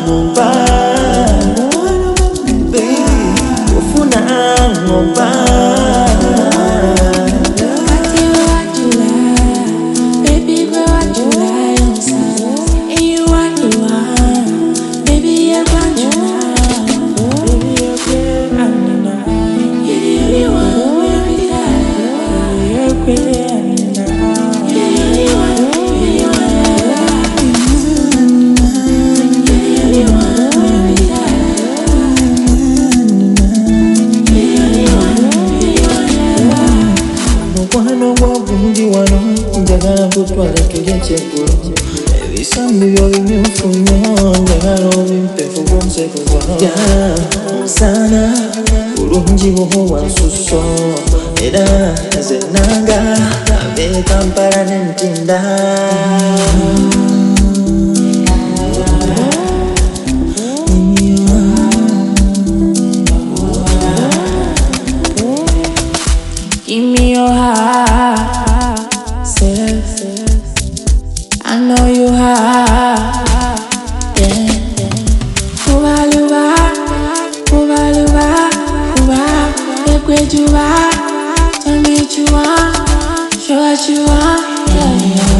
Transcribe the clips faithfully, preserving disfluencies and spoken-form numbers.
ngomba baby ufuna ngomba Kutwala tulichekuru ebisambi byo bimfunyo ngalo bimpefu bonseko bwa sana urungi boho wansuso era zenanga abe Kampala nentinda give me your heart, self. I know you have, yeah. Uba luba, uba luba, uba. Look where you are, tell me what you want, show what you want, yeah,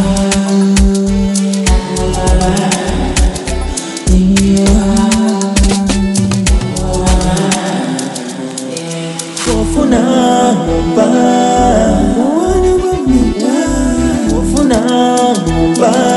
yeah. Wofuna ngomba, wofuna ngomba.